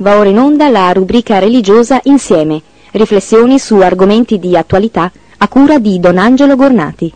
Va ora in onda la rubrica religiosa Insieme, riflessioni su argomenti di attualità a cura di Don Angelo Gornati.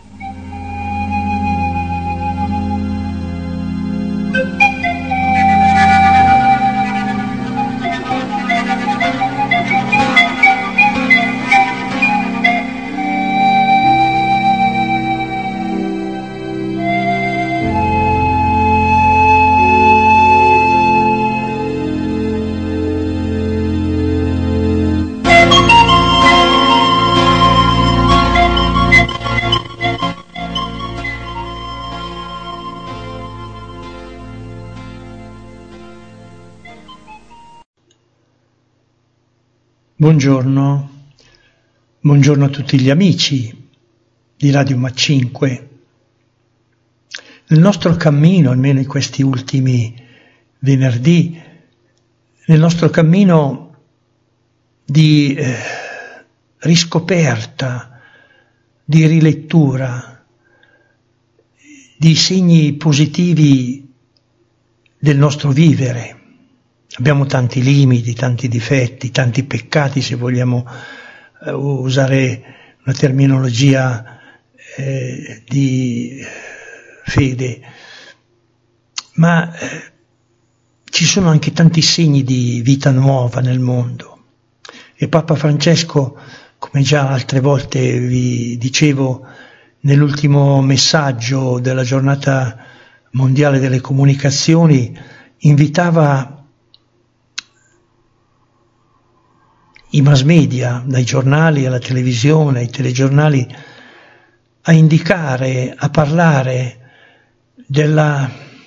Buongiorno a tutti gli amici di Radio Ma5. Nel nostro cammino, almeno in questi ultimi venerdì, nel nostro cammino di riscoperta, di rilettura, di segni positivi del nostro vivere. Abbiamo tanti limiti, tanti difetti, tanti peccati, se vogliamo usare una terminologia di fede, ma ci sono anche tanti segni di vita nuova nel mondo. E Papa Francesco, come già altre volte vi dicevo nell'ultimo messaggio della giornata mondiale delle comunicazioni, invitava i mass media, dai giornali alla televisione, ai telegiornali, a indicare, a parlare della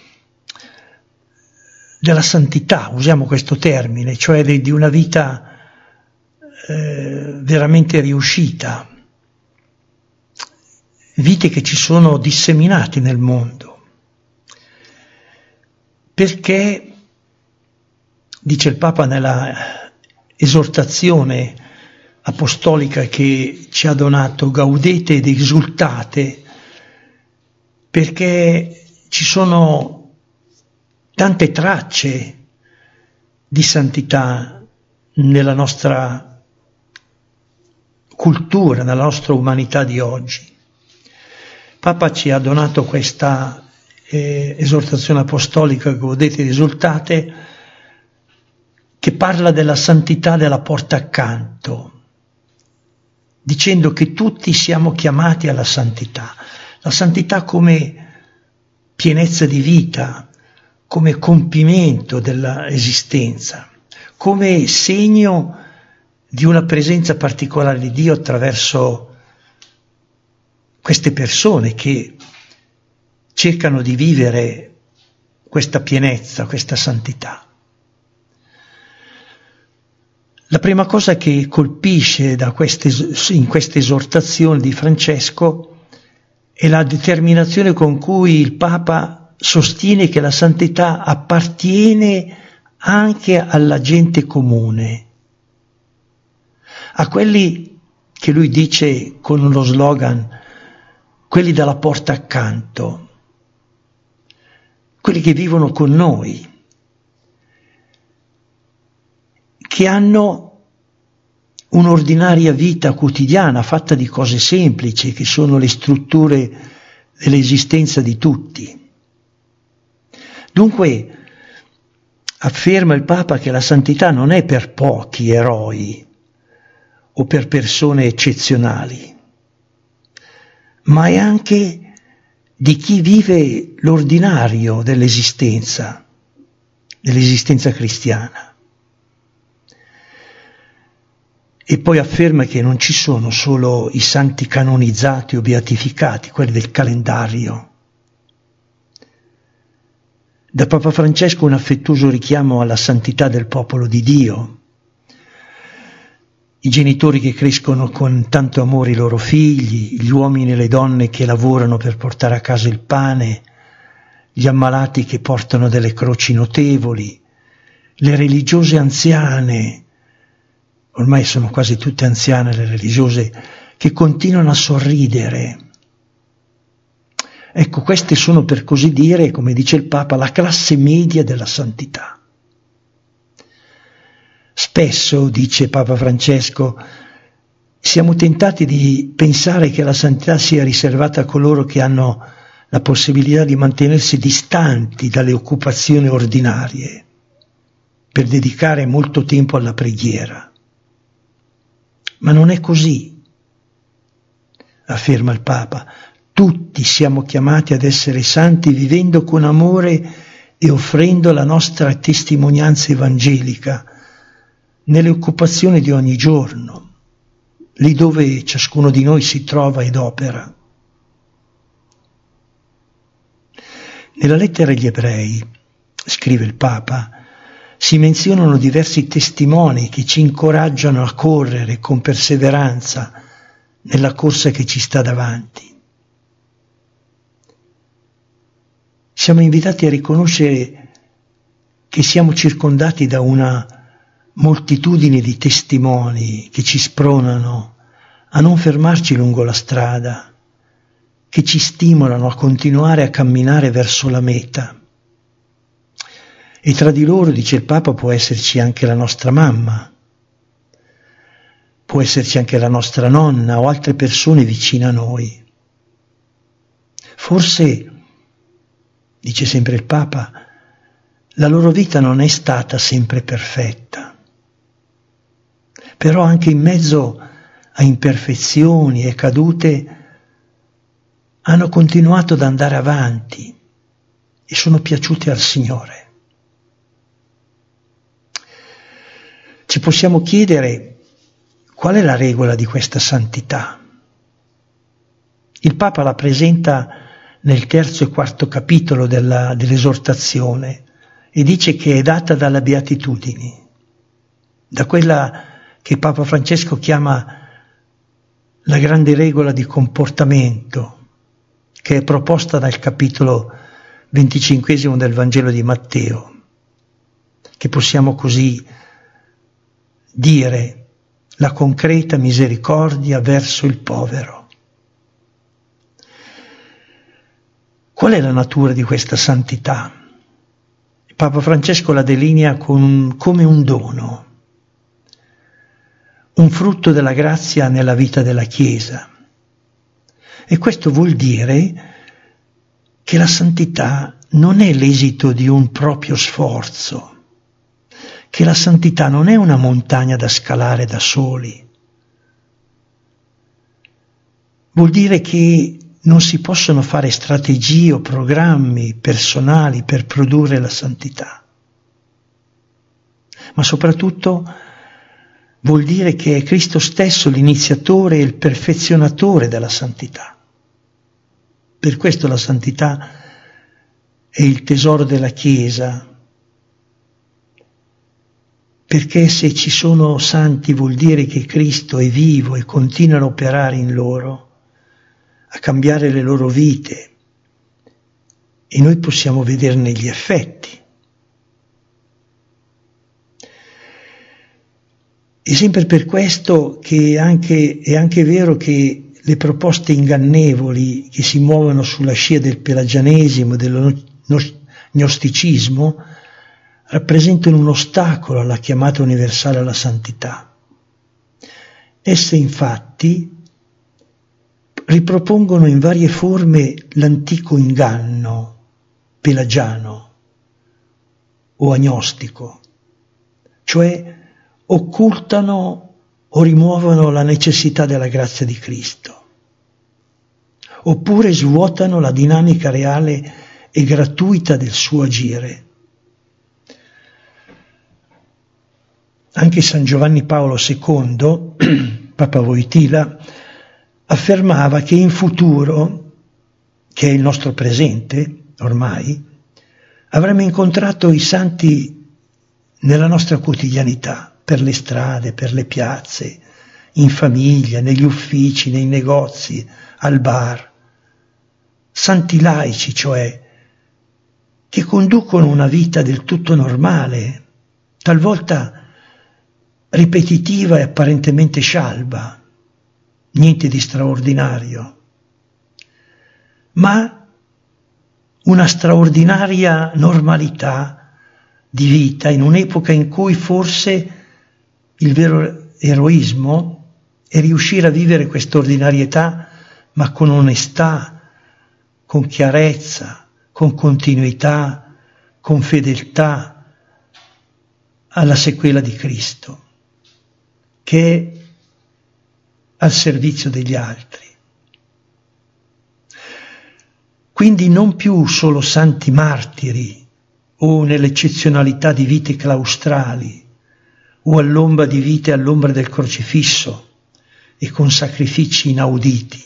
santità, usiamo questo termine, cioè di una vita veramente riuscita, vite che ci sono disseminate nel mondo. Perché, dice il Papa nella esortazione apostolica che ci ha donato, gaudete ed esultate, perché ci sono tante tracce di santità nella nostra cultura, nella nostra umanità di oggi. Papa ci ha donato questa esortazione apostolica, gaudete ed esultate, che parla della santità della porta accanto, dicendo che tutti siamo chiamati alla santità. La santità come pienezza di vita, come compimento dell'esistenza, come segno di una presenza particolare di Dio attraverso queste persone che cercano di vivere questa pienezza, questa santità. La prima cosa che colpisce in queste esortazioni di Francesco è la determinazione con cui il Papa sostiene che la santità appartiene anche alla gente comune, a quelli che lui dice con uno slogan, quelli dalla porta accanto, quelli che vivono con noi, che hanno un'ordinaria vita quotidiana fatta di cose semplici, che sono le strutture dell'esistenza di tutti. Dunque, afferma il Papa che la santità non è per pochi eroi o per persone eccezionali, ma è anche di chi vive l'ordinario dell'esistenza cristiana. E poi afferma che non ci sono solo i santi canonizzati o beatificati, quelli del calendario. Da Papa Francesco un affettuoso richiamo alla santità del popolo di Dio, i genitori che crescono con tanto amore i loro figli, gli uomini e le donne che lavorano per portare a casa il pane, gli ammalati che portano delle croci notevoli, le religiose anziane, ormai sono quasi tutte anziane le religiose, che continuano a sorridere. Ecco, queste sono, per così dire, come dice il Papa, la classe media della santità. Spesso, dice Papa Francesco, siamo tentati di pensare che la santità sia riservata a coloro che hanno la possibilità di mantenersi distanti dalle occupazioni ordinarie per dedicare molto tempo alla preghiera. Ma non è così, afferma il Papa. Tutti siamo chiamati ad essere santi vivendo con amore e offrendo la nostra testimonianza evangelica nelle occupazioni di ogni giorno, lì dove ciascuno di noi si trova ed opera. Nella lettera agli Ebrei, scrive il Papa, si menzionano diversi testimoni che ci incoraggiano a correre con perseveranza nella corsa che ci sta davanti. Siamo invitati a riconoscere che siamo circondati da una moltitudine di testimoni che ci spronano a non fermarci lungo la strada, che ci stimolano a continuare a camminare verso la meta. E tra di loro, dice il Papa, può esserci anche la nostra mamma, può esserci anche la nostra nonna o altre persone vicine a noi. Forse, dice sempre il Papa, la loro vita non è stata sempre perfetta, però anche in mezzo a imperfezioni e cadute hanno continuato ad andare avanti e sono piaciuti al Signore. Ci possiamo chiedere qual è la regola di questa santità. Il Papa la presenta nel 3° e 4° capitolo dell'esortazione e dice che è data dalla beatitudine, da quella che Papa Francesco chiama la grande regola di comportamento, che è proposta dal capitolo 25 del Vangelo di Matteo, che possiamo così dire la concreta misericordia verso il povero. Qual è la natura di questa santità? Papa Francesco la delinea come un dono, un frutto della grazia nella vita della Chiesa. E questo vuol dire che la santità non è l'esito di un proprio sforzo, che la santità non è una montagna da scalare da soli. Vuol dire che non si possono fare strategie o programmi personali per produrre la santità, ma soprattutto vuol dire che è Cristo stesso l'iniziatore e il perfezionatore della santità. Per questo la santità è il tesoro della Chiesa, perché se ci sono santi vuol dire che Cristo è vivo e continua ad operare in loro, a cambiare le loro vite, e noi possiamo vederne gli effetti. È sempre per questo che è anche vero che le proposte ingannevoli che si muovono sulla scia del pelagianesimo, dello gnosticismo, rappresentano un ostacolo alla chiamata universale alla santità. Esse infatti ripropongono in varie forme l'antico inganno pelagiano o agnostico, cioè occultano o rimuovono la necessità della grazia di Cristo, oppure svuotano la dinamica reale e gratuita del suo agire. Anche San Giovanni Paolo II, Papa Wojtyla, affermava che in futuro, che è il nostro presente ormai, avremmo incontrato i santi nella nostra quotidianità, per le strade, per le piazze, in famiglia, negli uffici, nei negozi, al bar. Santi laici, cioè, che conducono una vita del tutto normale, talvolta ripetitiva e apparentemente scialba, niente di straordinario, ma una straordinaria normalità di vita in un'epoca in cui forse Il vero eroismo è riuscire a vivere questa ordinarietà, ma con onestà, con chiarezza, con continuità, con fedeltà alla sequela di Cristo, che è al servizio degli altri. Quindi non più solo santi martiri o nell'eccezionalità di vite claustrali o all'ombra di vite all'ombra del crocifisso e con sacrifici inauditi.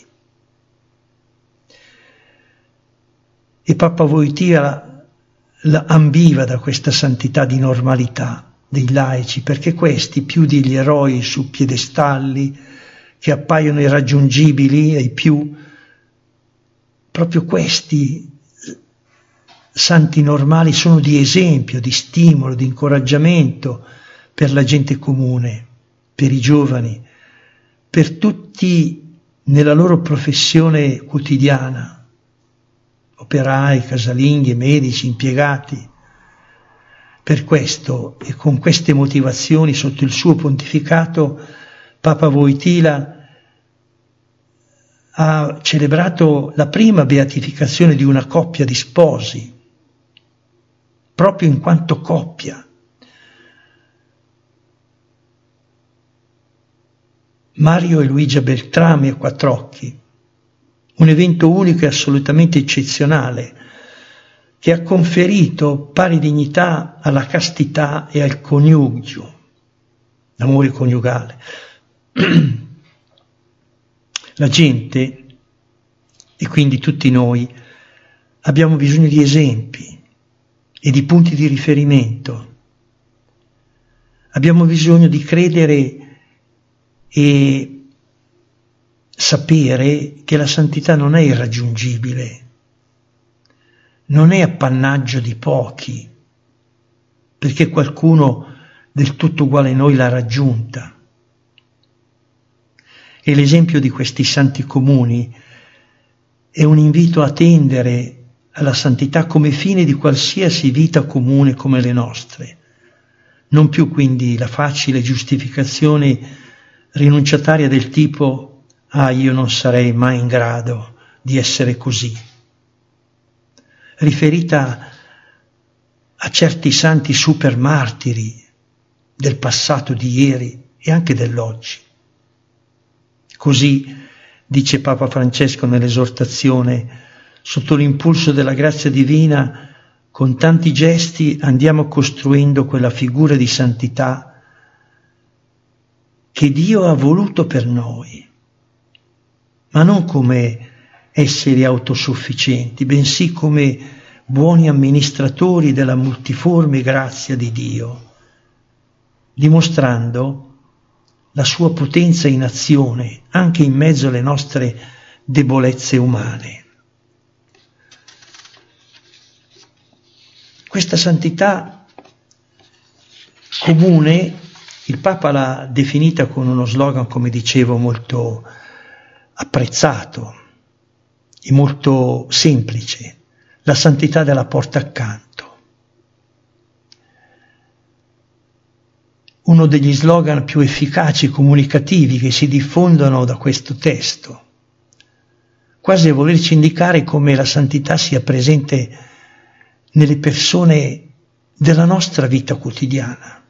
E Papa Wojtyła ambiva da questa santità di normalità dei laici, perché questi, più degli eroi su piedestalli che appaiono irraggiungibili ai più, proprio questi santi normali sono di esempio, di stimolo, di incoraggiamento per la gente comune, per i giovani, per tutti nella loro professione quotidiana, operai, casalinghi, medici, impiegati. Per questo e con queste motivazioni, sotto il suo pontificato, Papa Wojtyła ha celebrato la prima beatificazione di una coppia di sposi, proprio in quanto coppia. Mario e Luigia Beltrami a Quattrocchi, un evento unico e assolutamente eccezionale, che ha conferito pari dignità alla castità e al coniugio, l'amore coniugale. La gente, e quindi tutti noi, abbiamo bisogno di esempi e di punti di riferimento. Abbiamo bisogno di credere e sapere che la santità non è irraggiungibile, non è appannaggio di pochi, perché qualcuno del tutto uguale a noi l'ha raggiunta. E l'esempio di questi santi comuni è un invito a tendere alla santità come fine di qualsiasi vita comune come le nostre, non più quindi la facile giustificazione rinunciataria del tipo io non sarei mai in grado di essere così, riferita a certi santi super martiri del passato di ieri e anche dell'oggi. Così, dice Papa Francesco nell'esortazione, sotto l'impulso della grazia divina, con tanti gesti andiamo costruendo quella figura di santità che Dio ha voluto per noi, ma non come esseri autosufficienti, bensì come buoni amministratori della multiforme grazia di Dio, dimostrando la sua potenza in azione anche in mezzo alle nostre debolezze umane. Questa santità comune, il Papa l'ha definita con uno slogan, come dicevo, molto apprezzato e molto semplice: la santità della porta accanto. Uno degli slogan più efficaci e comunicativi che si diffondono da questo testo, quasi a volerci indicare come la santità sia presente nelle persone della nostra vita quotidiana.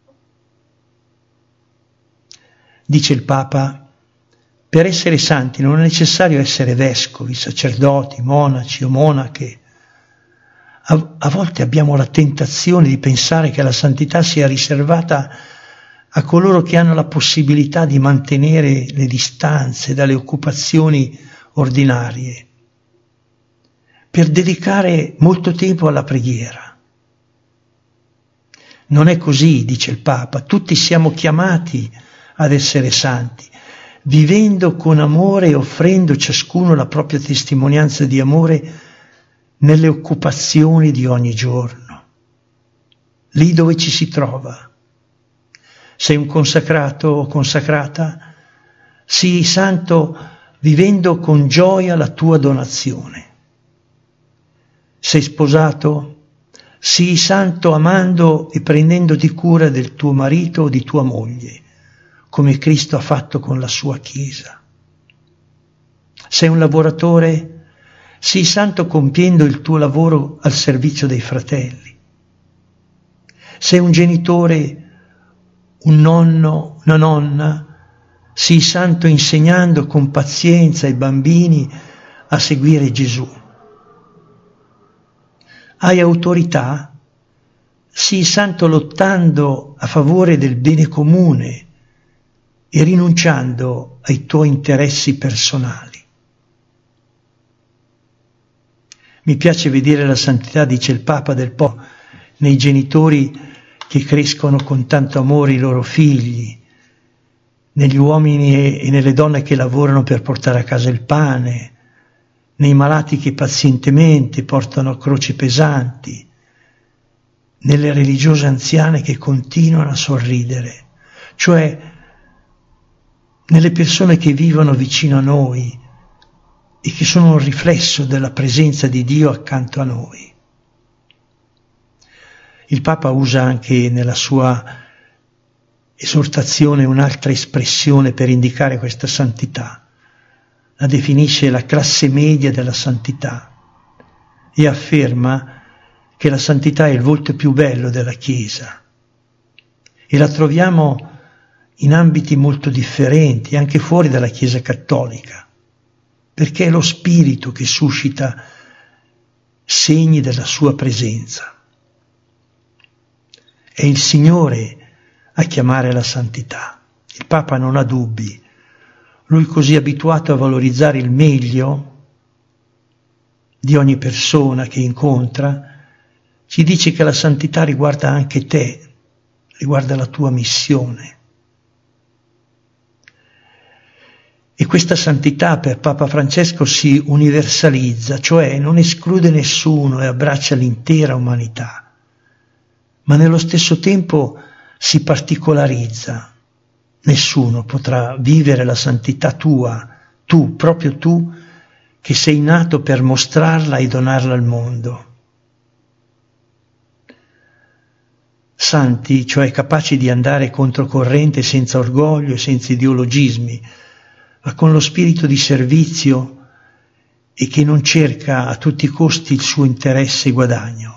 Dice il Papa: per essere santi non è necessario essere vescovi, sacerdoti, monaci o monache. A volte abbiamo la tentazione di pensare che la santità sia riservata a coloro che hanno la possibilità di mantenere le distanze dalle occupazioni ordinarie, per dedicare molto tempo alla preghiera. Non è così, dice il Papa, tutti siamo chiamati ad essere santi, vivendo con amore e offrendo ciascuno la propria testimonianza di amore nelle occupazioni di ogni giorno, lì dove ci si trova. Sei un consacrato o consacrata? Sii santo vivendo con gioia la tua donazione. Sei sposato? sii santo amando e prendendoti cura del tuo marito o di tua moglie, come Cristo ha fatto con la sua Chiesa. Sei un lavoratore, sii santo compiendo il tuo lavoro al servizio dei fratelli. Sei un genitore, un nonno, una nonna, sii santo insegnando con pazienza ai bambini a seguire Gesù. Hai autorità? Sii santo lottando a favore del bene comune e rinunciando ai tuoi interessi personali. Mi piace vedere la santità, dice il Papa, del popolo nei genitori che crescono con tanto amore i loro figli, negli uomini e nelle donne che lavorano per portare a casa il pane, nei malati che pazientemente portano croci pesanti, nelle religiose anziane che continuano a sorridere, cioè nelle persone che vivono vicino a noi e che sono un riflesso della presenza di Dio accanto a noi. Il Papa usa anche nella sua esortazione un'altra espressione per indicare questa santità. La definisce la classe media della santità e afferma che la santità è il volto più bello della Chiesa e la troviamo in ambiti molto differenti, anche fuori dalla Chiesa cattolica, perché è lo Spirito che suscita segni della sua presenza. È il Signore a chiamare la santità. Il Papa non ha dubbi. Lui, così abituato a valorizzare il meglio di ogni persona che incontra, ci dice che la santità riguarda anche te, riguarda la tua missione. E questa santità per Papa Francesco si universalizza, cioè non esclude nessuno e abbraccia l'intera umanità, ma nello stesso tempo si particolarizza. Nessuno potrà vivere la santità tua, tu, proprio tu, che sei nato per mostrarla e donarla al mondo. Santi, cioè capaci di andare controcorrente senza orgoglio e senza ideologismi, ma con lo spirito di servizio e che non cerca a tutti i costi il suo interesse e guadagno.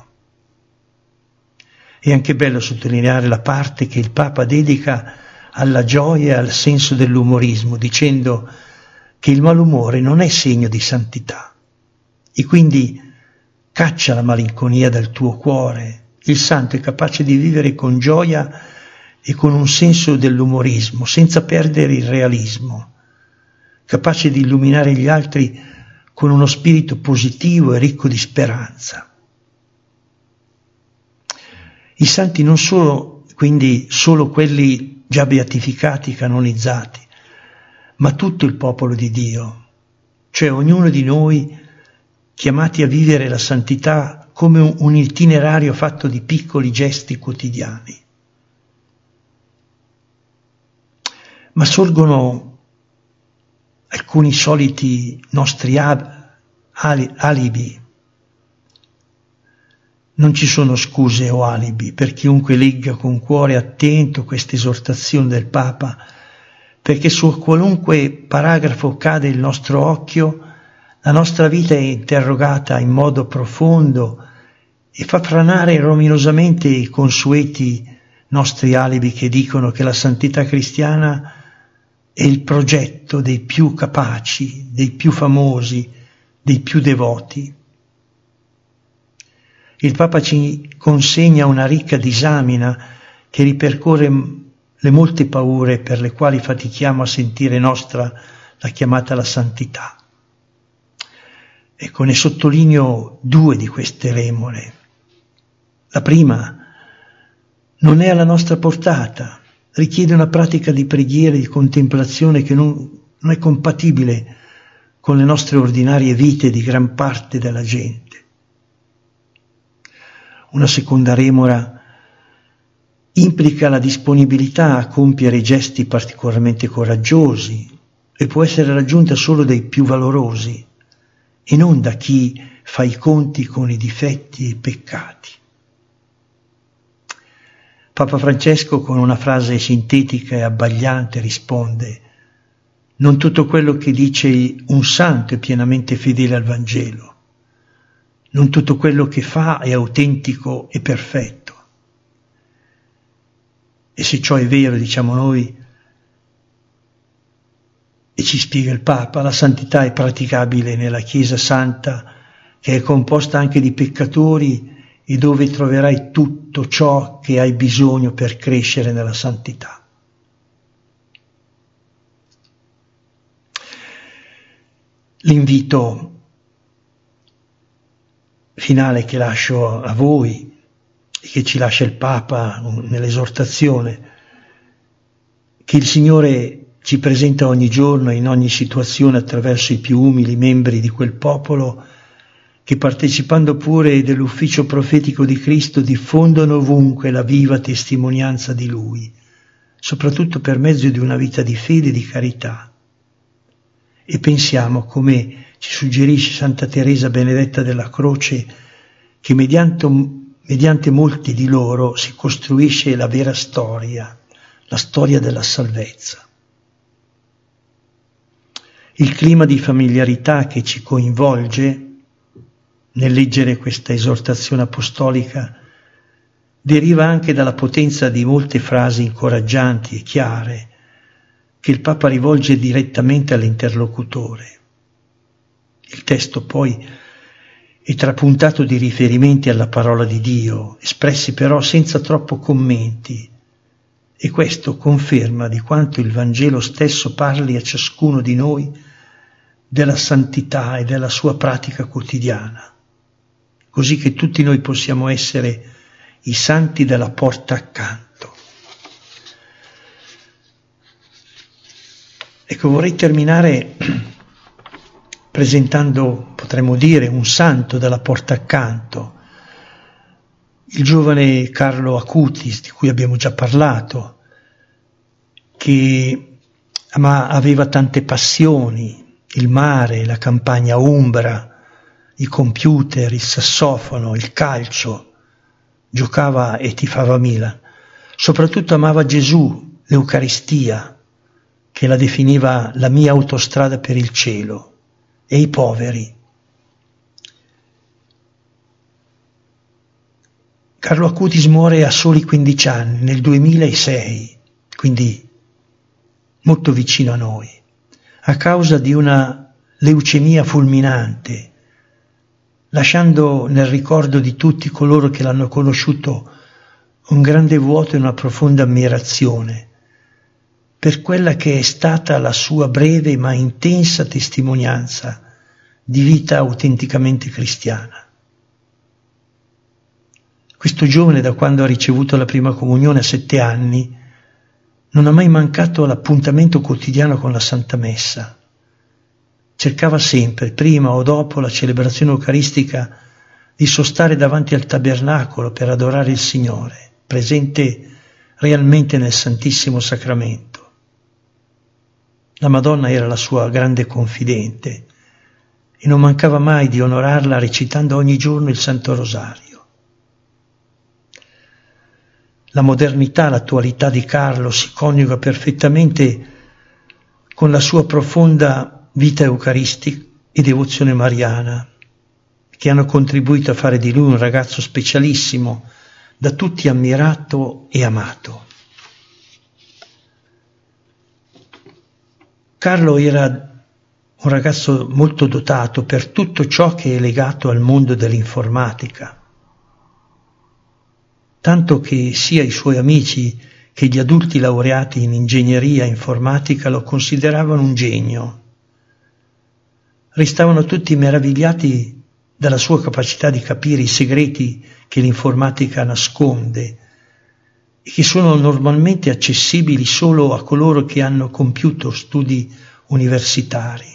È anche bello sottolineare la parte che il Papa dedica alla gioia e al senso dell'umorismo, dicendo che il malumore non è segno di santità e quindi caccia la malinconia dal tuo cuore. Il santo è capace di vivere con gioia e con un senso dell'umorismo, senza perdere il realismo, capace di illuminare gli altri con uno spirito positivo e ricco di speranza. I santi non sono quindi solo quelli già beatificati, canonizzati, ma tutto il popolo di Dio, cioè ognuno di noi chiamati a vivere la santità come un itinerario fatto di piccoli gesti quotidiani. Ma sorgono alcuni soliti nostri alibi. Non ci sono scuse o alibi per chiunque legga con cuore attento questa esortazione del Papa, perché su qualunque paragrafo cade il nostro occhio, la nostra vita è interrogata in modo profondo e fa franare rominosamente i consueti nostri alibi che dicono che la santità cristiana è il progetto dei più capaci, dei più famosi, dei più devoti. Il Papa ci consegna una ricca disamina che ripercorre le molte paure per le quali fatichiamo a sentire nostra la chiamata alla santità. Ecco, ne sottolineo due di queste remore. La prima non è alla nostra portata, richiede una pratica di preghiera e di contemplazione che non è compatibile con le nostre ordinarie vite di gran parte della gente. Una seconda remora implica la disponibilità a compiere gesti particolarmente coraggiosi e può essere raggiunta solo dai più valorosi e non da chi fa i conti con i difetti e i peccati. Papa Francesco, con una frase sintetica e abbagliante, risponde: non tutto quello che dice un santo è pienamente fedele al Vangelo. Non tutto quello che fa è autentico e perfetto. E se ciò è vero, diciamo noi, e ci spiega il Papa, la santità è praticabile nella Chiesa Santa, che è composta anche di peccatori e dove troverai tutto ciò che hai bisogno per crescere nella santità. L'invito finale che lascio a voi e che ci lascia il Papa nell'esortazione, che il Signore ci presenta ogni giorno e in ogni situazione attraverso i più umili membri di quel popolo che, partecipando pure dell'ufficio profetico di Cristo, diffondono ovunque la viva testimonianza di Lui, soprattutto per mezzo di una vita di fede e di carità. E pensiamo, come ci suggerisce Santa Teresa Benedetta della Croce, che mediante molti di loro si costruisce la vera storia, la storia della salvezza. Il clima di familiarità che ci coinvolge nel leggere questa esortazione apostolica deriva anche dalla potenza di molte frasi incoraggianti e chiare che il Papa rivolge direttamente all'interlocutore. Il testo poi è trapuntato di riferimenti alla parola di Dio, espressi però senza troppo commenti, e questo conferma di quanto il Vangelo stesso parli a ciascuno di noi della santità e della sua pratica quotidiana, così che tutti noi possiamo essere i santi della porta accanto. Ecco, vorrei terminare presentando, potremmo dire, un santo della porta accanto, il giovane Carlo Acutis, di cui abbiamo già parlato, che aveva tante passioni: il mare, la campagna umbra, i computer, il sassofono, il calcio, giocava e tifava Milan. Soprattutto amava Gesù, l'Eucaristia, che la definiva la mia autostrada per il cielo, e i poveri. Carlo Acutis muore a soli 15 anni, nel 2006, quindi molto vicino a noi, a causa di una leucemia fulminante, lasciando nel ricordo di tutti coloro che l'hanno conosciuto un grande vuoto e una profonda ammirazione per quella che è stata la sua breve ma intensa testimonianza di vita autenticamente cristiana. Questo giovane, da quando ha ricevuto la prima comunione a 7 anni, non ha mai mancato l'appuntamento quotidiano con la Santa Messa. Cercava sempre, prima o dopo la celebrazione eucaristica, di sostare davanti al tabernacolo per adorare il Signore, presente realmente nel Santissimo Sacramento. La Madonna era la sua grande confidente e non mancava mai di onorarla recitando ogni giorno il Santo Rosario. La modernità, l'attualità di Carlo si coniuga perfettamente con la sua profonda vita eucaristica e devozione mariana, che hanno contribuito a fare di lui un ragazzo specialissimo, da tutti ammirato e amato. Carlo era un ragazzo molto dotato per tutto ciò che è legato al mondo dell'informatica, tanto che sia i suoi amici che gli adulti laureati in ingegneria informatica lo consideravano un genio. Restavano tutti meravigliati dalla sua capacità di capire i segreti che l'informatica nasconde e che sono normalmente accessibili solo a coloro che hanno compiuto studi universitari.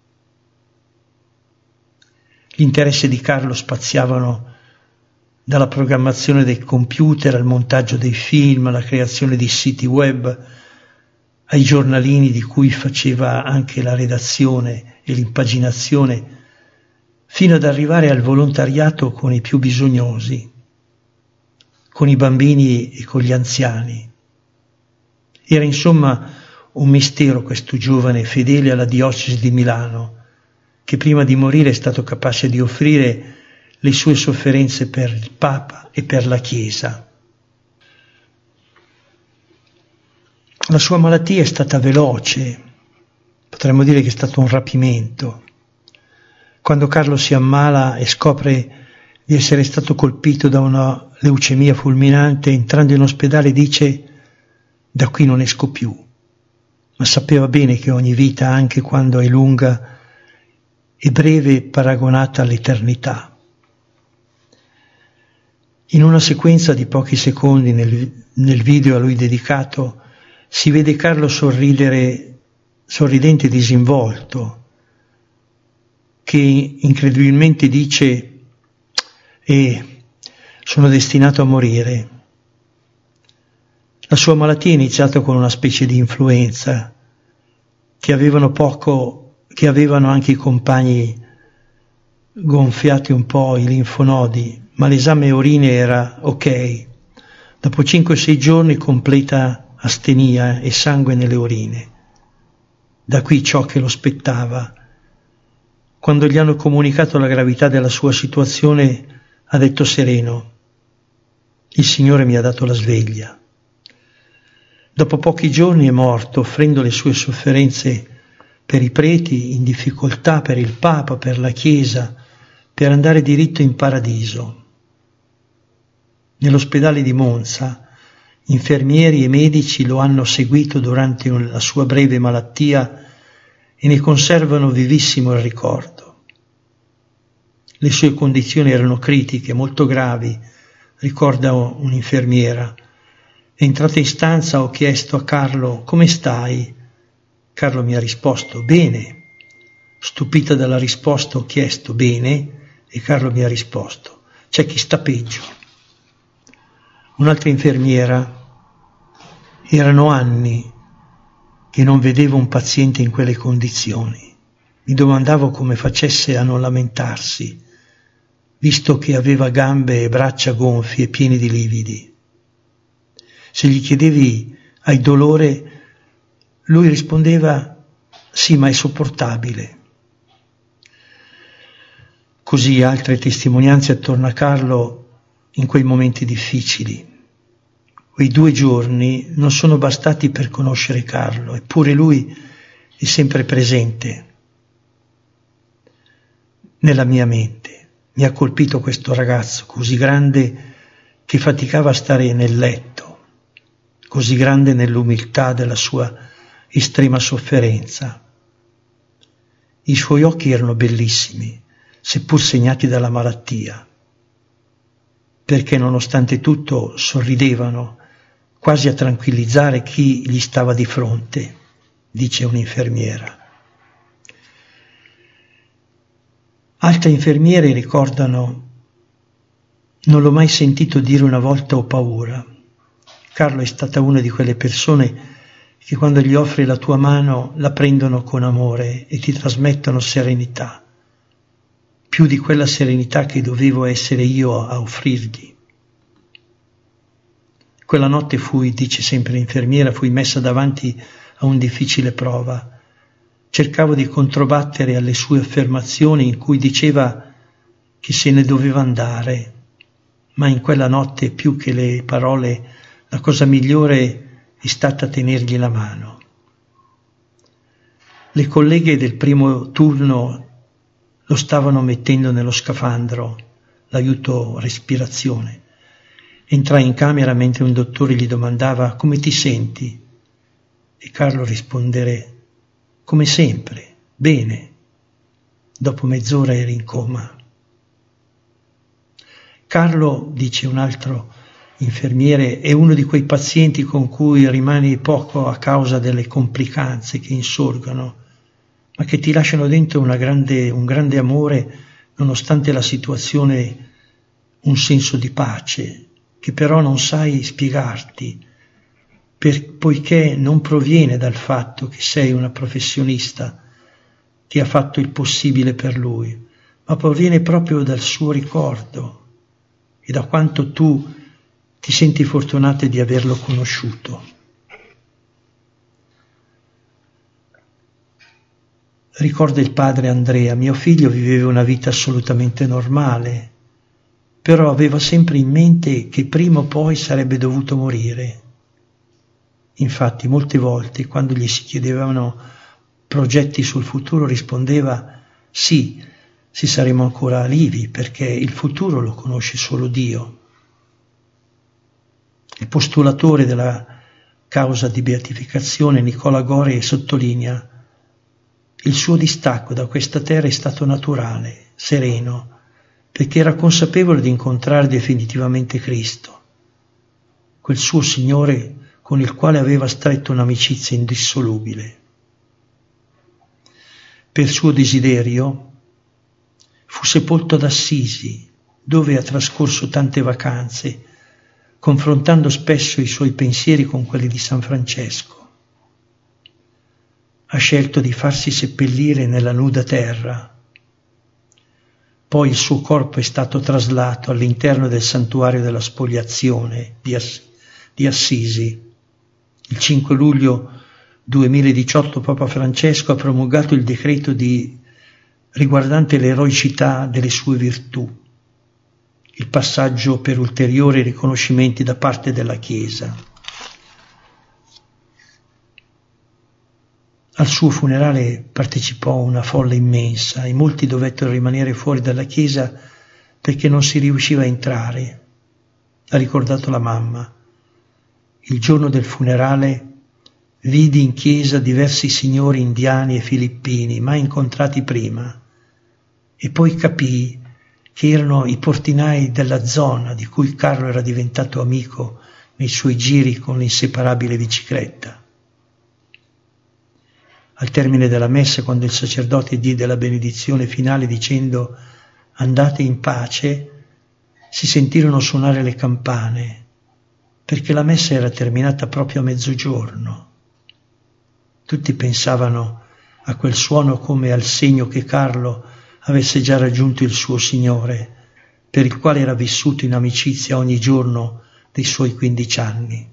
Gli interessi di Carlo spaziavano dalla programmazione dei computer al montaggio dei film, alla creazione di siti web, ai giornalini di cui faceva anche la redazione e l'impaginazione, fino ad arrivare al volontariato con i più bisognosi. con i bambini e con gli anziani. Era insomma un mistero questo giovane fedele alla diocesi di Milano, che prima di morire è stato capace di offrire le sue sofferenze per il Papa e per la Chiesa. La sua malattia è stata veloce, potremmo dire che è stato un rapimento. Quando Carlo si ammala e scopre di essere stato colpito da una leucemia fulminante, entrando in ospedale dice: da qui non esco più, ma sapeva bene che ogni vita, anche quando è lunga, è breve paragonata all'eternità. In una sequenza di pochi secondi nel video a lui dedicato si vede Carlo sorridente e disinvolto, che incredibilmente dice: sono destinato a morire. La sua malattia è iniziata con una specie di influenza che avevano anche i compagni gonfiati un po' i linfonodi, ma l'esame urine era ok. Dopo 5-6 giorni completa astenia e sangue nelle urine. Da qui ciò che lo spettava. Quando gli hanno comunicato la gravità della sua situazione, ha detto sereno: il Signore mi ha dato la sveglia. Dopo pochi giorni è morto, offrendo le sue sofferenze per i preti, in difficoltà, per il Papa, per la Chiesa, per andare diritto in paradiso. Nell'ospedale di Monza, infermieri e medici lo hanno seguito durante la sua breve malattia e ne conservano vivissimo il ricordo. Le sue condizioni erano critiche, molto gravi, ricorda un'infermiera. Entrata in stanza ho chiesto a Carlo: come stai? Carlo mi ha risposto: bene. Stupita dalla risposta ho chiesto: bene? E Carlo mi ha risposto: c'è chi sta peggio. Un'altra infermiera: erano anni che non vedevo un paziente in quelle condizioni. Mi domandavo come facesse a non lamentarsi, visto che aveva gambe e braccia gonfie e pieni di lividi. Se gli chiedevi: hai dolore? Lui rispondeva: sì, ma è sopportabile. Così altre testimonianze attorno a Carlo in quei momenti difficili. Quei 2 giorni non sono bastati per conoscere Carlo, eppure lui è sempre presente nella mia mente. Mi ha colpito questo ragazzo così grande che faticava a stare nel letto, così grande nell'umiltà della sua estrema sofferenza. I suoi occhi erano bellissimi, seppur segnati dalla malattia, perché nonostante tutto sorridevano, quasi a tranquillizzare chi gli stava di fronte, dice un'infermiera. Altre infermiere ricordano: non l'ho mai sentito dire una volta ho paura. Carlo è stata una di quelle persone che quando gli offri la tua mano la prendono con amore e ti trasmettono serenità, più di quella serenità che dovevo essere io a offrirgli. Quella notte dice sempre l'infermiera, fui messa davanti a un difficile prova. Cercavo di controbattere alle sue affermazioni in cui diceva che se ne doveva andare, ma in quella notte, più che le parole, la cosa migliore è stata tenergli la mano. Le colleghe del primo turno lo stavano mettendo nello scafandro, l'aiuto respirazione. Entrai in camera mentre un dottore gli domandava: come ti senti? E Carlo rispondere: come sempre, bene. Dopo mezz'ora eri in coma. Carlo, dice un altro infermiere, è uno di quei pazienti con cui rimani poco a causa delle complicanze che insorgono, ma che ti lasciano dentro un grande amore, nonostante la situazione, un senso di pace, che però non sai spiegarti, poiché non proviene dal fatto che sei una professionista che ha fatto il possibile per lui, ma proviene proprio dal suo ricordo e da quanto tu ti senti fortunata di averlo conosciuto. Ricorda il padre Andrea: mio figlio viveva una vita assolutamente normale, però aveva sempre in mente che prima o poi sarebbe dovuto morire. Infatti molte volte, quando gli si chiedevano progetti sul futuro, rispondeva: sì, saremo ancora vivi, perché il futuro lo conosce solo Dio. Il postulatore della causa di beatificazione, Nicola Gore, sottolinea: il suo distacco da questa terra è stato naturale, sereno, perché era consapevole di incontrare definitivamente Cristo, quel suo Signore con il quale aveva stretto un'amicizia indissolubile. Per suo desiderio fu sepolto ad Assisi, dove ha trascorso tante vacanze, confrontando spesso i suoi pensieri con quelli di San Francesco. Ha scelto di farsi seppellire nella nuda terra. Poi il suo corpo è stato traslato all'interno del santuario della Spoliazione di Assisi. Il 5 luglio 2018 Papa Francesco ha promulgato il decreto riguardante l'eroicità delle sue virtù, il passaggio per ulteriori riconoscimenti da parte della Chiesa. Al suo funerale partecipò una folla immensa e molti dovettero rimanere fuori dalla chiesa perché non si riusciva a entrare. Ha ricordato la mamma: il giorno del funerale vidi in chiesa diversi signori indiani e filippini mai incontrati prima, e poi capii che erano i portinai della zona di cui Carlo era diventato amico nei suoi giri con l'inseparabile bicicletta. Al termine della messa, quando il sacerdote diede la benedizione finale dicendo «andate in pace», si sentirono suonare le campane, perché la messa era terminata proprio a mezzogiorno. Tutti pensavano a quel suono come al segno che Carlo avesse già raggiunto il suo Signore, per il quale era vissuto in amicizia ogni giorno dei suoi 15 anni.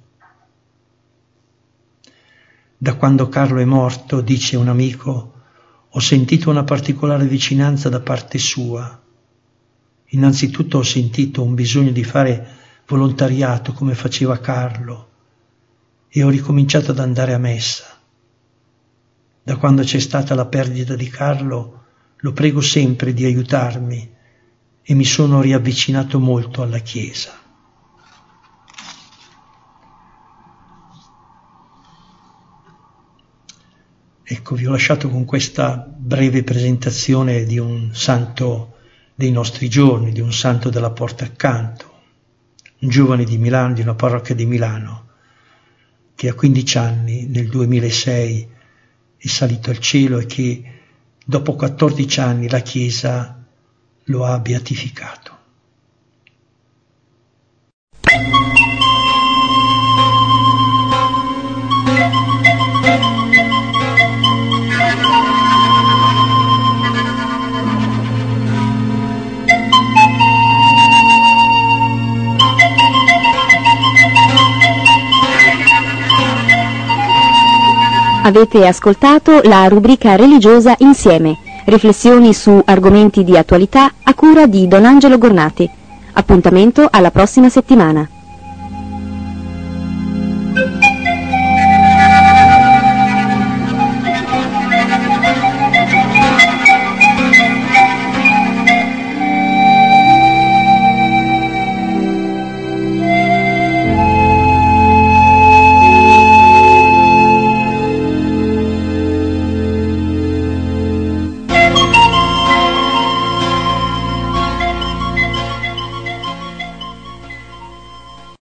Da quando Carlo è morto, dice un amico, ho sentito una particolare vicinanza da parte sua. Innanzitutto ho sentito un bisogno di fare volontariato come faceva Carlo e ho ricominciato ad andare a messa. Da quando c'è stata la perdita di Carlo, lo prego sempre di aiutarmi e mi sono riavvicinato molto alla Chiesa. Ecco, vi ho lasciato con questa breve presentazione di un santo dei nostri giorni, di un santo della Porta Accanto, un giovane di Milano, di una parrocchia di Milano, che a 15 anni, nel 2006, è salito al cielo e che dopo 14 anni la Chiesa lo ha beatificato. Avete ascoltato la rubrica religiosa Insieme, riflessioni su argomenti di attualità a cura di Don Angelo Gornati. Appuntamento alla prossima settimana.